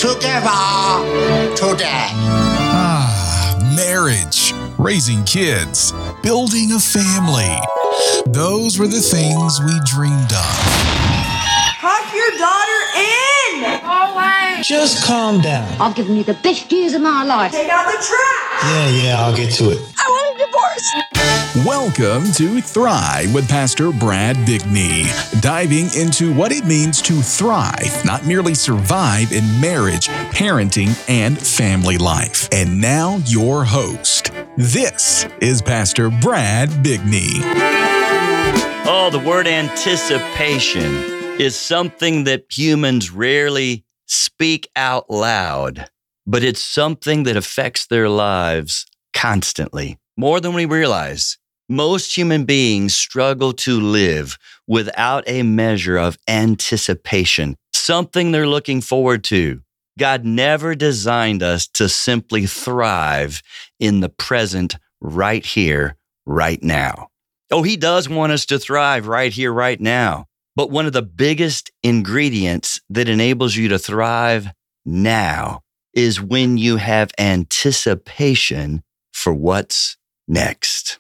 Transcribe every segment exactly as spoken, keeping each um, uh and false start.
together today. Ah, marriage, raising kids, building a family. Those were the things we dreamed of. Tuck your daughter in! Always. Just calm down. I've given you the best years of my life. Take out the trash! Yeah, yeah, I'll get to it. I want a divorce. Welcome to Thrive with Pastor Brad Bigney, diving into what it means to thrive, not merely survive in marriage, parenting, and family life. And now your host. This is Pastor Brad Bigney. Oh, the word anticipation is something that humans rarely speak out loud, but it's something that affects their lives constantly, more than we realize. Most human beings struggle to live without a measure of anticipation, something they're looking forward to. God never designed us to simply thrive in the present, right here, right now. Oh, He does want us to thrive right here, right now. But one of the biggest ingredients that enables you to thrive now is when you have anticipation for what's next.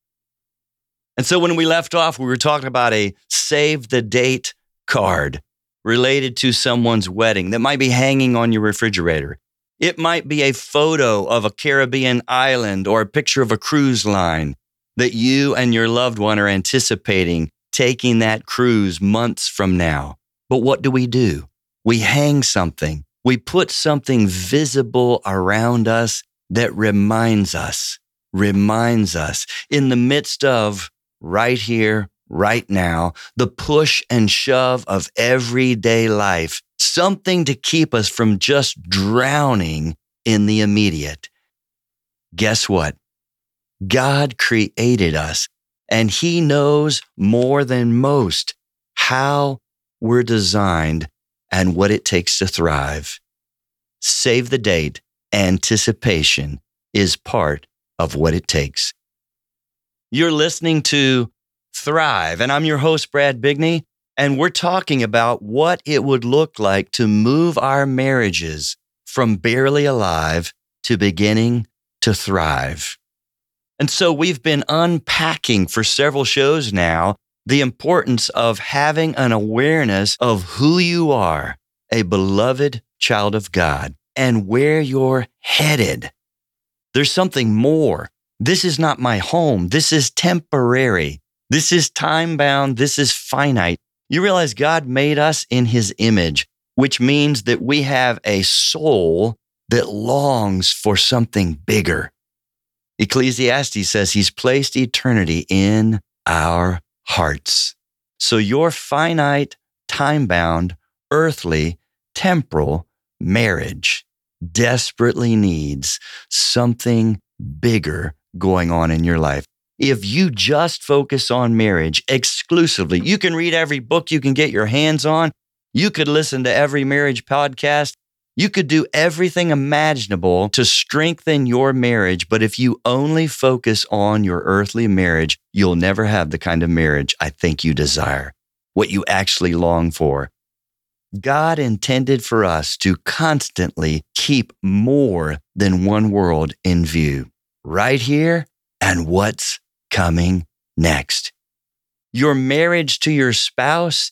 And so when we left off, we were talking about a save the date card related to someone's wedding that might be hanging on your refrigerator. It might be a photo of a Caribbean island or a picture of a cruise line that you and your loved one are anticipating taking that cruise months from now. But what do we do? We hang something. We put something visible around us that reminds us, reminds us in the midst of right here, right now, the push and shove of everyday life, something to keep us from just drowning in the immediate. Guess what? God created us, and He knows more than most how we're designed and what it takes to thrive. Save the date. Anticipation is part of what it takes. You're listening to Thrive, and I'm your host, Brad Bigney, and we're talking about what it would look like to move our marriages from barely alive to beginning to thrive. And so we've been unpacking for several shows now the importance of having an awareness of who you are, a beloved child of God, and where you're headed. There's something more. This is not my home. This is temporary. This is time-bound. This is finite. You realize God made us in His image, which means that we have a soul that longs for something bigger. Ecclesiastes says He's placed eternity in our hearts. So your finite, time-bound, earthly, temporal marriage desperately needs something bigger going on in your life. If you just focus on marriage exclusively, you can read every book you can get your hands on. You could listen to every marriage podcast. You could do everything imaginable to strengthen your marriage. But if you only focus on your earthly marriage, you'll never have the kind of marriage I think you desire, what you actually long for. God intended for us to constantly keep more than one world in view, right here and what's coming next. Your marriage to your spouse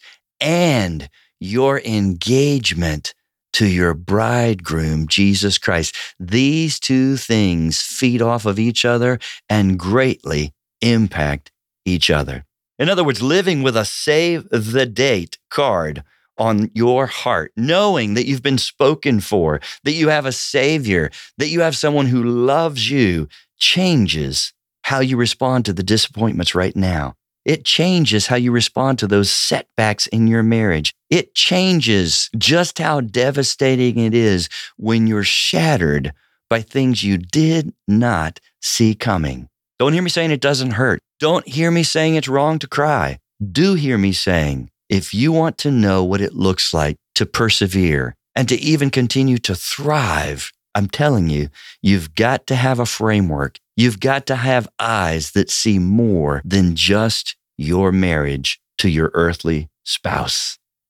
and your engagement to your bridegroom, Jesus Christ. These two things feed off of each other and greatly impact each other. In other words, living with a save the date card on your heart, knowing that you've been spoken for, that you have a Savior, that you have someone who loves you, changes how you respond to the disappointments right now. It changes how you respond to those setbacks in your marriage. It changes just how devastating it is when you're shattered by things you did not see coming. Don't hear me saying it doesn't hurt. Don't hear me saying it's wrong to cry. Do hear me saying, if you want to know what it looks like to persevere and to even continue to thrive, I'm telling you, you've got to have a framework. You've got to have eyes that see more than just your marriage to your earthly spouse.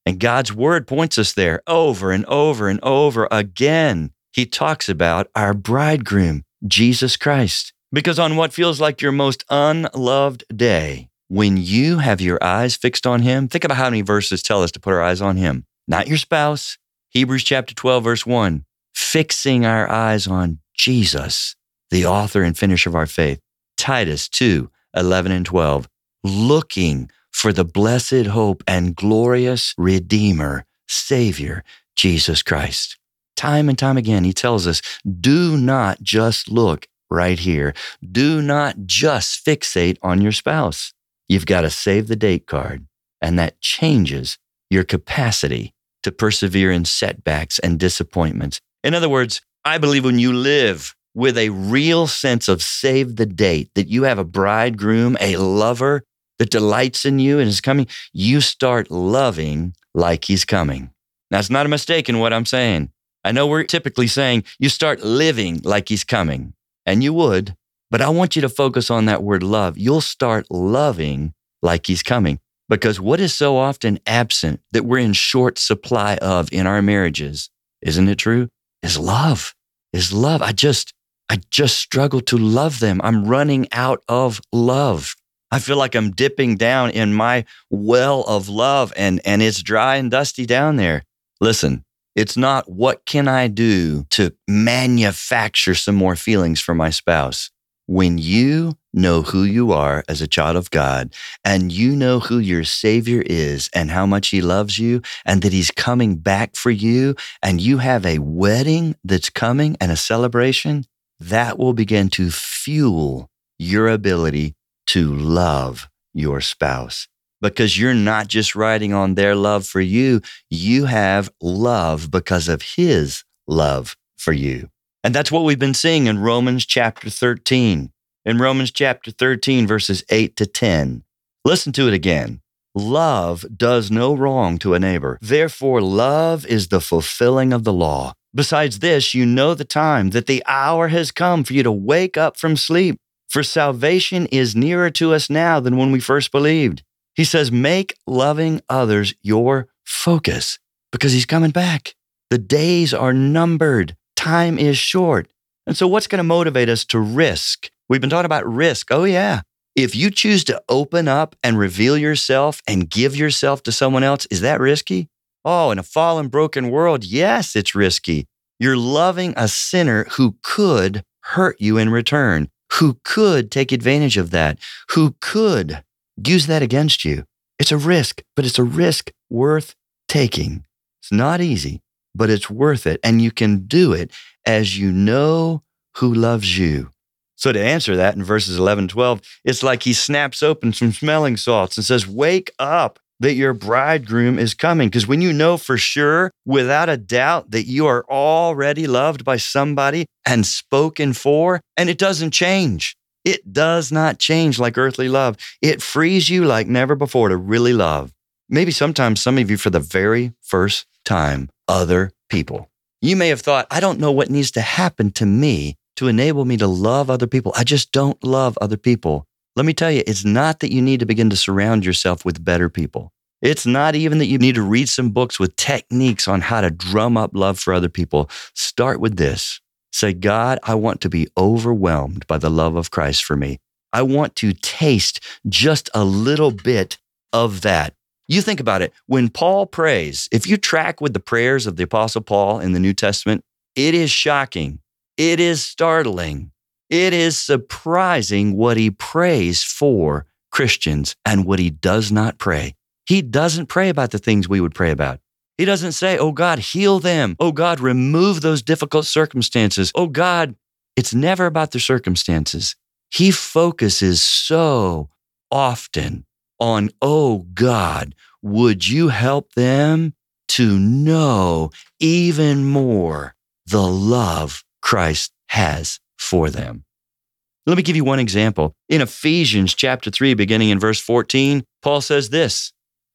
And God's word points us there over and over and over again. He talks about our bridegroom, Jesus Christ. Because on what feels like your most unloved day, when you have your eyes fixed on him, think about how many verses tell us to put our eyes on him. Not your spouse. Hebrews chapter twelve, verse one, fixing our eyes on Jesus, the author and finisher of our faith. Titus two, eleven and twelve, looking for the blessed hope and glorious Redeemer, Savior, Jesus Christ. Time and time again, he tells us, do not just look right here. Do not just fixate on your spouse. You've got to save the date card, and that changes your capacity to persevere in setbacks and disappointments. In other words, I believe when you live with a real sense of save the date, that you have a bridegroom, a lover that delights in you and is coming, you start loving like he's coming. Now, it's not a mistake in what I'm saying. I know we're typically saying you start living like he's coming, and you would, but I want you to focus on that word love. You'll start loving like he's coming, because what is so often absent that we're in short supply of in our marriages, isn't it true? Is love, is love. I just, I just struggle to love them. I'm running out of love. I feel like I'm dipping down in my well of love and, and it's dry and dusty down there. Listen, it's not what can I do to manufacture some more feelings for my spouse. When you know who you are as a child of God, and you know who your Savior is and how much he loves you and that he's coming back for you, and you have a wedding that's coming and a celebration, that will begin to fuel your ability to love your spouse. Because you're not just riding on their love for you, you have love because of his love for you. And that's what we've been seeing in Romans chapter thirteen. In Romans chapter thirteen, verses eight to ten. Listen to it again. Love does no wrong to a neighbor. Therefore, love is the fulfilling of the law. Besides this, you know the time, that the hour has come for you to wake up from sleep. For salvation is nearer to us now than when we first believed. He says, make loving others your focus, because he's coming back. The days are numbered. Time is short. And so what's going to motivate us to risk? We've been talking about risk. Oh, yeah. If you choose to open up and reveal yourself and give yourself to someone else, is that risky? Oh, in a fallen, broken world, yes, it's risky. You're loving a sinner who could hurt you in return, who could take advantage of that, who could use that against you. It's a risk, but it's a risk worth taking. It's not easy, but it's worth it. And you can do it as you know who loves you. So to answer that in verses eleven, twelve, it's like he snaps open some smelling salts and says, wake up that your bridegroom is coming. Because when you know for sure, without a doubt, that you are already loved by somebody and spoken for, and it doesn't change. It does not change like earthly love. It frees you like never before to really love. Maybe sometimes some of you for the very first time, other people. You may have thought, I don't know what needs to happen to me to enable me to love other people. I just don't love other people. Let me tell you, it's not that you need to begin to surround yourself with better people. It's not even that you need to read some books with techniques on how to drum up love for other people. Start with this. Say, God, I want to be overwhelmed by the love of Christ for me. I want to taste just a little bit of that. You think about it. When Paul prays, if you track with the prayers of the Apostle Paul in the New Testament, it is shocking. It is startling. It is surprising what he prays for Christians and what he does not pray. He doesn't pray about the things we would pray about. He doesn't say, oh God, heal them. Oh God, remove those difficult circumstances. Oh God, it's never about the circumstances. He focuses so often on, oh God, would you help them to know even more the love Christ has for them. Let me give you one example. In Ephesians chapter three, beginning in verse fourteen, Paul says this,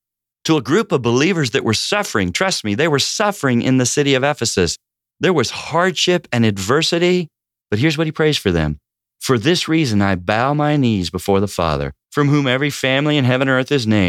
to a group of believers that were suffering, trust me, they were suffering in the city of Ephesus. There was hardship and adversity, but here's what he prays for them. For this reason, I bow my knees before the Father, from whom every family in heaven and earth is named,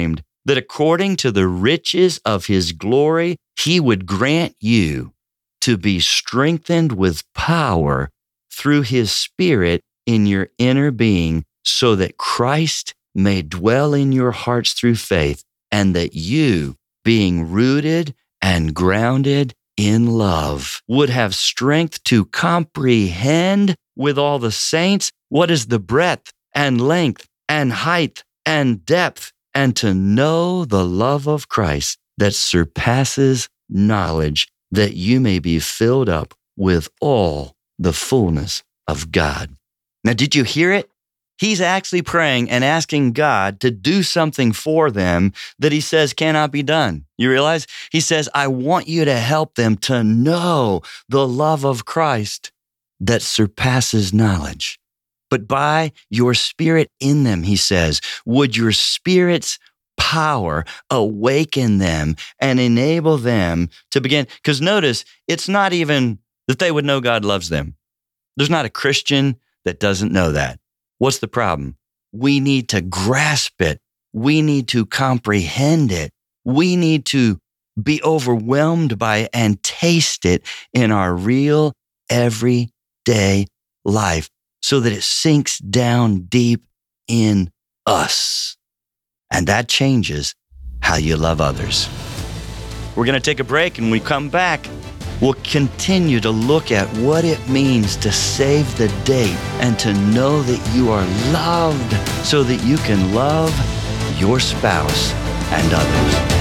that according to the riches of his glory, he would grant you to be strengthened with power through his Spirit in your inner being, so that Christ may dwell in your hearts through faith, and that you, being rooted and grounded in love, would have strength to comprehend with all the saints what is the breadth and length and height and depth, and to know the love of Christ that surpasses knowledge, that you may be filled up with all the fullness of God. Now, did you hear it? He's actually praying and asking God to do something for them that he says cannot be done. You realize? He says, I want you to help them to know the love of Christ that surpasses knowledge. But by your Spirit in them, he says, would your Spirit's power awaken them and enable them to begin. Because notice, it's not even that they would know God loves them. There's not a Christian that doesn't know that. What's the problem? We need to grasp it. We need to comprehend it. We need to be overwhelmed by it and taste it in our real everyday life so that it sinks down deep in us. And that changes how you love others. We're going to take a break, and when we come back, we'll continue to look at what it means to save the date and to know that you are loved so that you can love your spouse and others.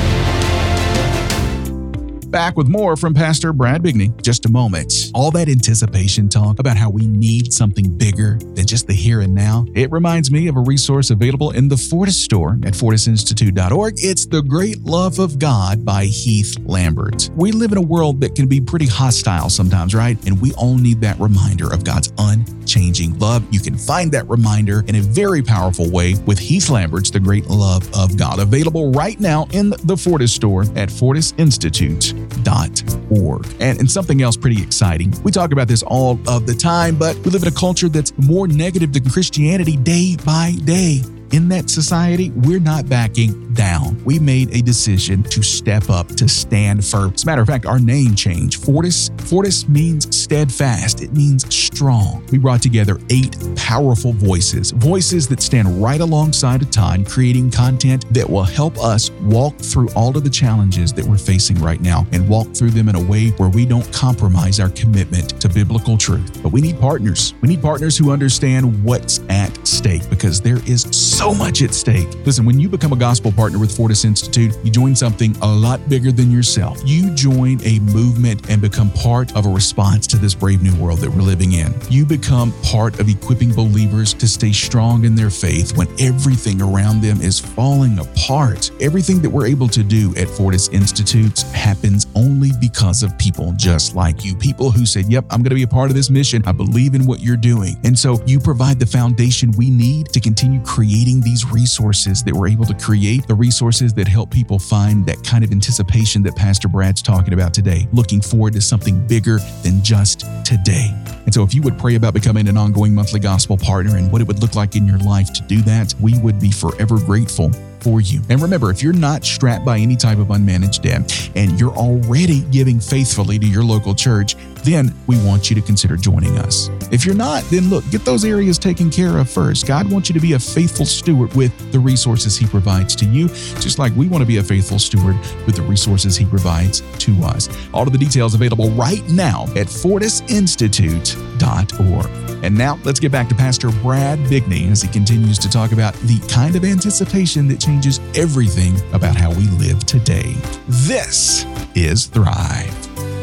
Back with more from Pastor Brad Bigney. Just a moment. All that anticipation talk about how we need something bigger than just the here and now. It reminds me of a resource available in the Fortis store at fortis institute dot org. It's The Great Love of God by Heath Lambert. We live in a world that can be pretty hostile sometimes, right? And we all need that reminder of God's unchanging love. You can find that reminder in a very powerful way with Heath Lambert's The Great Love of God, available right now in the Fortis store at fortis institute dot org. And, and something else pretty exciting. We talk about this all of the time, but we live in a culture that's more negative than Christianity day by day. In that society, we're not backing down. We made a decision to step up, to stand firm. As a matter of fact, our name change, Fortis, Fortis means steadfast. It means strong. We brought together eight powerful voices, voices that stand right alongside of time, creating content that will help us walk through all of the challenges that we're facing right now and walk through them in a way where we don't compromise our commitment to biblical truth. But we need partners. We need partners who understand what's at stake, because there is so So much at stake. Listen, when you become a gospel partner with Fortis Institute, you join something a lot bigger than yourself. You join a movement and become part of a response to this brave new world that we're living in. You become part of equipping believers to stay strong in their faith when everything around them is falling apart. Everything that we're able to do at Fortis Institute happens only because of people just like you. People who said, yep, I'm going to be a part of this mission. I believe in what you're doing. And so you provide the foundation we need to continue creating these resources that we're able to create, the resources that help people find that kind of anticipation that Pastor Brad's talking about today, looking forward to something bigger than just today. And so if you would pray about becoming an ongoing monthly gospel partner and what it would look like in your life to do that, we would be forever grateful for you. And remember, if you're not strapped by any type of unmanaged debt and you're already giving faithfully to your local church, then we want you to consider joining us. If you're not, then look, get those areas taken care of first. God wants you to be a faithful steward with the resources he provides to you, just like we want to be a faithful steward with the resources he provides to us. All of the details available right now at fortis institute dot org. And now let's get back to Pastor Brad Bigney as he continues to talk about the kind of anticipation that changes everything about how we live today. This is Thrive.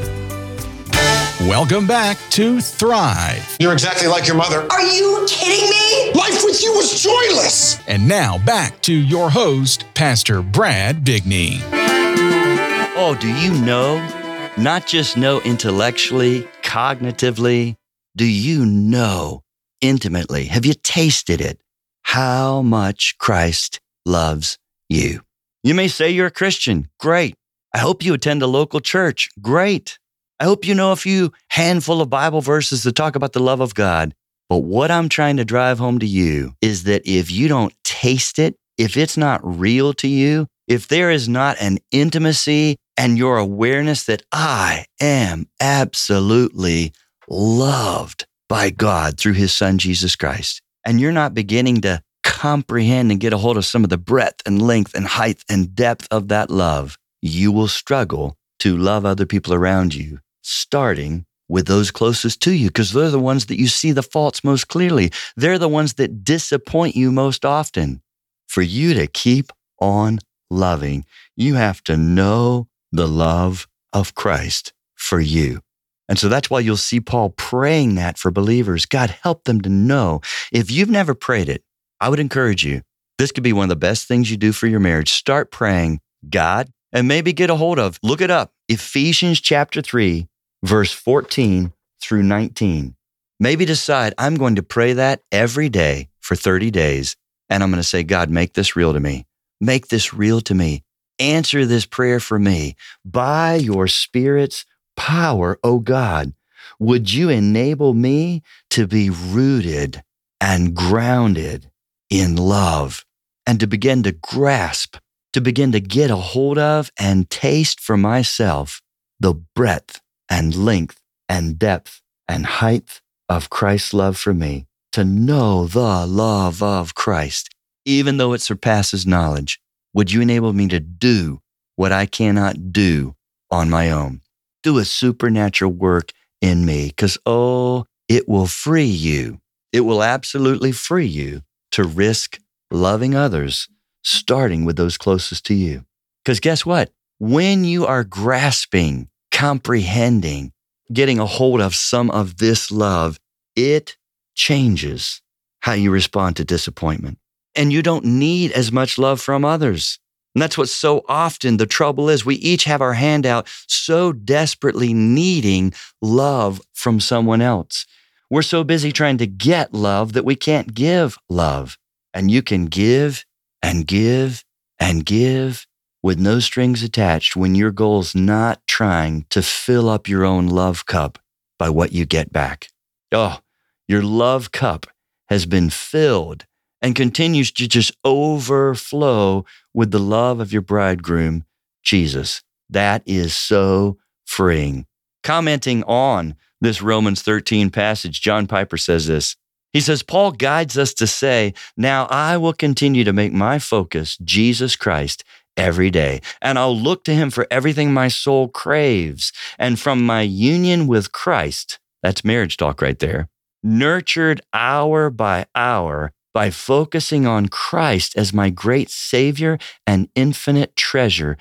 Welcome back to Thrive. You're exactly like your mother. Are you kidding me? Life with you was joyless. And now back to your host, Pastor Brad Bigney. Oh, do you know? Not just know intellectually, cognitively, do you know intimately? Have you tasted it? How much Christ loves you. You may say you're a Christian. Great. I hope you attend a local church. Great. I hope you know a few handful of Bible verses that talk about the love of God. But what I'm trying to drive home to you is that if you don't taste it, if it's not real to you, if there is not an intimacy and your awareness that I am absolutely loved by God through his son, Jesus Christ, and you're not beginning to comprehend and get a hold of some of the breadth and length and height and depth of that love, you will struggle to love other people around you, starting with those closest to you, because they're the ones that you see the faults most clearly. They're the ones that disappoint you most often. For you to keep on loving, you have to know the love of Christ for you. And so that's why you'll see Paul praying that for believers. God, help them to know. If you've never prayed it, I would encourage you. This could be one of the best things you do for your marriage. Start praying, God, and maybe get a hold of, look it up, Ephesians chapter three, verse fourteen through nineteen. Maybe decide, I'm going to pray that every day for thirty days. And I'm going to say, God, make this real to me. Make this real to me. Answer this prayer for me. By your Spirit's power, oh God, would you enable me to be rooted and grounded in love and to begin to grasp, to begin to get a hold of and taste for myself the breadth and length and depth and height of Christ's love for me, to know the love of Christ, even though it surpasses knowledge. Would you enable me to do what I cannot do on my own? Do a supernatural work in me, because, oh, it will free you. It will absolutely free you to risk loving others, starting with those closest to you. Because guess what? When you are grasping, comprehending, getting a hold of some of this love, it changes how you respond to disappointment. And you don't need as much love from others. And that's what so often the trouble is. We each have our hand out so desperately needing love from someone else. We're so busy trying to get love that we can't give love. And you can give and give and give with no strings attached when your goal's not trying to fill up your own love cup by what you get back. Oh, your love cup has been filled and continues to just overflow with the love of your bridegroom, Jesus. That is so freeing. Commenting on this Romans thirteen passage, John Piper says this. He says, Paul guides us to say, now I will continue to make my focus Jesus Christ every day, and I'll look to him for everything my soul craves. And from my union with Christ, that's marriage talk right there, nurtured hour by hour by focusing on Christ as my great Savior and infinite treasure,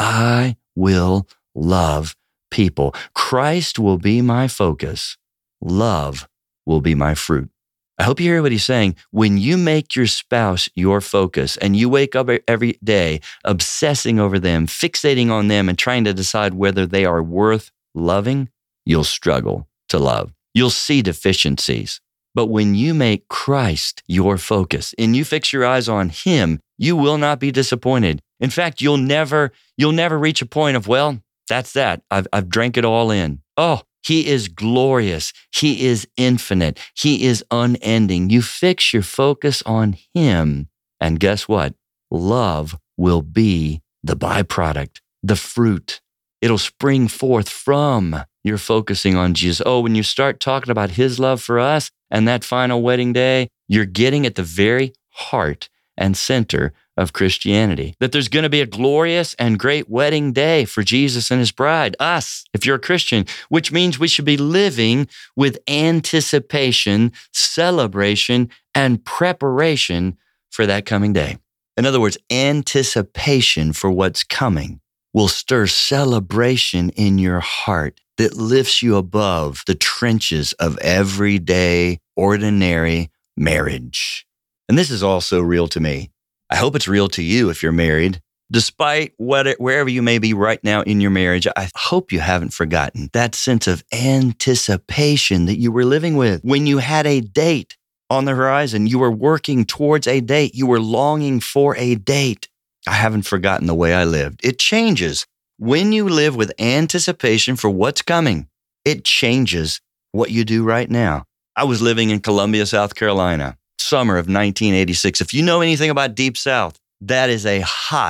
I will love people. Christ will be my focus. Love will be my fruit. I hope you hear what he's saying. When you make your spouse your focus and you wake up every day obsessing over them, fixating on them, and trying to decide whether they are worth loving, you'll struggle to love. You'll see deficiencies. But when you make Christ your focus and you fix your eyes on him, you will not be disappointed. In fact, you'll never, you'll never reach a point of, well, that's that. I've, I've drank it all in. Oh, he is glorious. He is infinite. He is unending. You fix your focus on him, and guess what? Love will be the byproduct, the fruit. It'll spring forth from your focusing on Jesus. Oh, when you start talking about his love for us and that final wedding day, you're getting at the very heart and center of Christianity. That there's going to be a glorious and great wedding day for Jesus and his bride, us, if you're a Christian, which means we should be living with anticipation, celebration, and preparation for that coming day. In other words, anticipation for what's coming will stir celebration in your heart that lifts you above the trenches of everyday, ordinary marriage. And this is also real to me. I hope it's real to you if you're married. Despite what, wherever you may be right now in your marriage, I hope you haven't forgotten that sense of anticipation that you were living with. When you had a date on the horizon, you were working towards a date. You were longing for a date. I haven't forgotten the way I lived. It changes. When you live with anticipation for what's coming, it changes what you do right now. I was living in Columbia, South Carolina, summer of nineteen eighty-six. If you know anything about Deep South, that is a hot,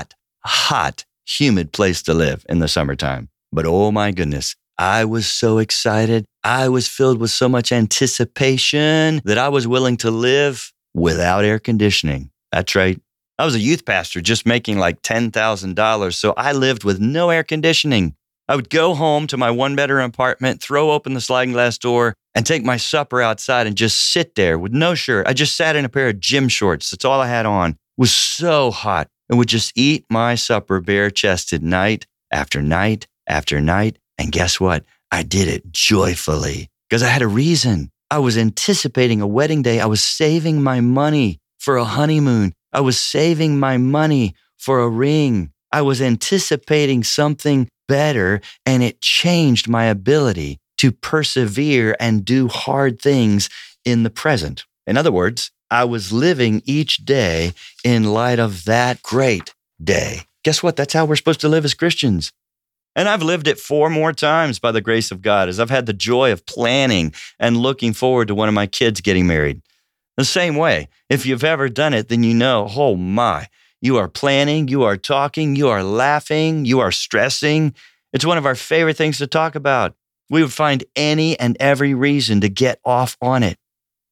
hot, humid place to live in the summertime. But oh my goodness, I was so excited. I was filled with so much anticipation that I was willing to live without air conditioning. That's right. I was a youth pastor just making like ten thousand dollars, so I lived with no air conditioning. I would go home to my one-bedroom apartment, throw open the sliding glass door, and take my supper outside and just sit there with no shirt. I just sat in a pair of gym shorts. That's all I had on. It was so hot, and would just eat my supper bare-chested night after night after night. And guess what? I did it joyfully because I had a reason. I was anticipating a wedding day. I was saving my money for a honeymoon. I was saving my money for a ring. I was anticipating something better, and it changed my ability to persevere and do hard things in the present. In other words, I was living each day in light of that great day. Guess what? That's how we're supposed to live as Christians. And I've lived it four more times by the grace of God, as I've had the joy of planning and looking forward to one of my kids getting married. The same way, if you've ever done it, then you know, oh my, you are planning, you are talking, you are laughing, you are stressing. It's one of our favorite things to talk about. We would find any and every reason to get off on it.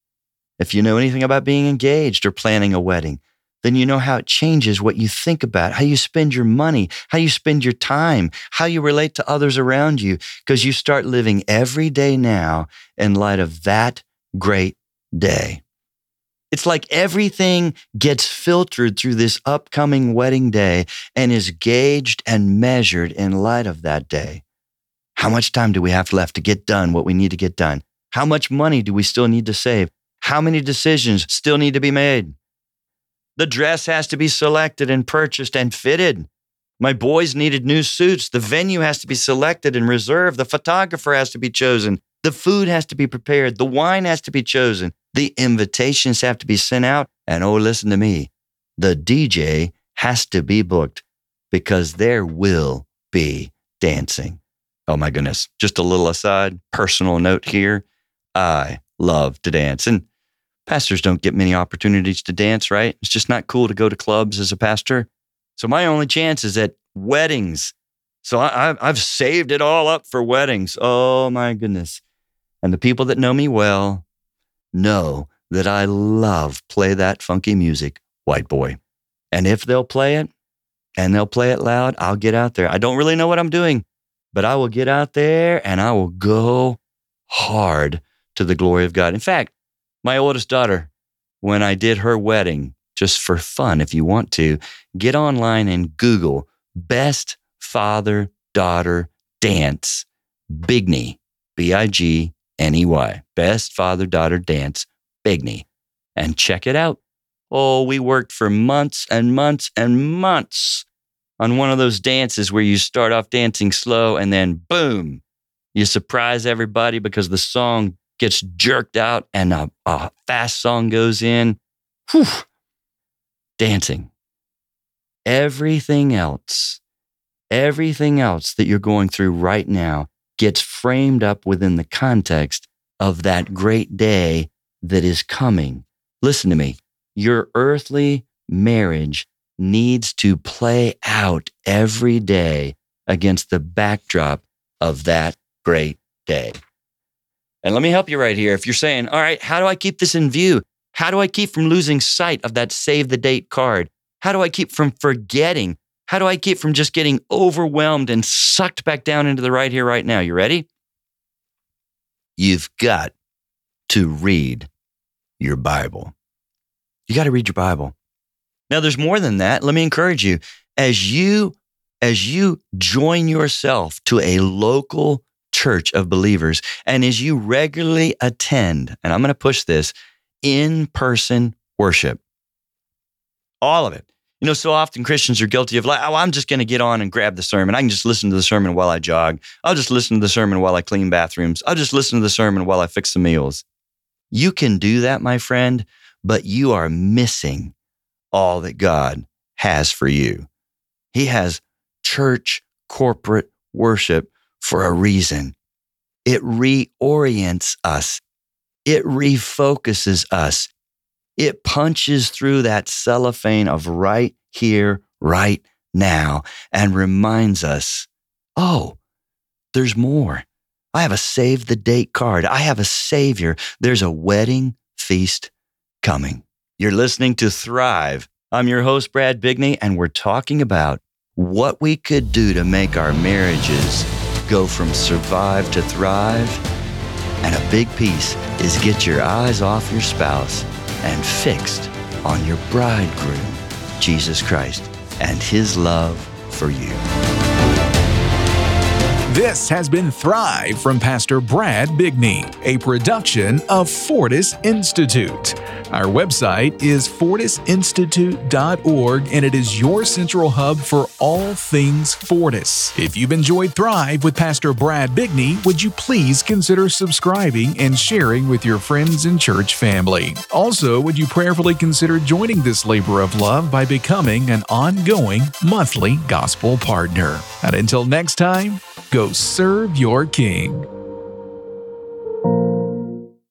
If you know anything about being engaged or planning a wedding, then you know how it changes what you think about, how you spend your money, how you spend your time, how you relate to others around you, because you start living every day now in light of that great day. It's like everything gets filtered through this upcoming wedding day and is gauged and measured in light of that day. How much time do we have left to get done what we need to get done? How much money do we still need to save? How many decisions still need to be made? The dress has to be selected and purchased and fitted. My boys needed new suits. The venue has to be selected and reserved. The photographer has to be chosen. The food has to be prepared. The wine has to be chosen. The invitations have to be sent out. And oh, listen to me. The D J has to be booked because there will be dancing. Oh my goodness. Just a little aside, personal note here. I love to dance. And pastors don't get many opportunities to dance, right? It's just not cool to go to clubs as a pastor. So my only chance is at weddings. So I, I've saved it all up for weddings. Oh my goodness. And the people that know me well know that I love play that funky music, white boy. And if they'll play it and they'll play it loud, I'll get out there. I don't really know what I'm doing, but I will get out there and I will go hard to the glory of God. In fact, my oldest daughter, when I did her wedding, just for fun, if you want to, get online and Google Best Father-Daughter Dance Bigney, B I G N E Y, Best Father-Daughter Dance Bigney, and check it out. Oh, we worked for months and months and months on one of those dances where you start off dancing slow and then boom, you surprise everybody because the song gets jerked out and a, a fast song goes in. Whew. Dancing. Everything else, everything else that you're going through right now gets framed up within the context of that great day that is coming. Listen to me. Your earthly marriage needs to play out every day against the backdrop of that great day. And let me help you right here. If you're saying, all right, how do I keep this in view? How do I keep from losing sight of that save the date card? How do I keep from forgetting? How do I keep from just getting overwhelmed and sucked back down into the right here, right now? You ready? You've got to read your Bible. You got to read your Bible. Now, there's more than that. Let me encourage you. As you, as you join yourself to a local church of believers, and as you regularly attend, and I'm going to push this, in-person worship, all of it. You know, so often Christians are guilty of like, oh, I'm just going to get on and grab the sermon. I can just listen to the sermon while I jog. I'll just listen to the sermon while I clean bathrooms. I'll just listen to the sermon while I fix the meals. You can do that, my friend, but you are missing all that God has for you. He has church corporate worship for a reason. It reorients us. It refocuses us. It punches through that cellophane of right here, right now and reminds us, oh, there's more. I have a save the date card. I have a Savior. There's a wedding feast coming. You're listening to Thrive. I'm your host, Brad Bigney, and we're talking about what we could do to make our marriages go from survive to thrive. And a big piece is get your eyes off your spouse and fixed on your bridegroom, Jesus Christ, and his love for you. This has been Thrive from Pastor Brad Bigney, a production of Fortis Institute. Our website is fortis institute dot org, and it is your central hub for all things Fortis. If you've enjoyed Thrive with Pastor Brad Bigney, would you please consider subscribing and sharing with your friends and church family? Also, would you prayerfully consider joining this labor of love by becoming an ongoing monthly gospel partner? And until next time, go serve your King.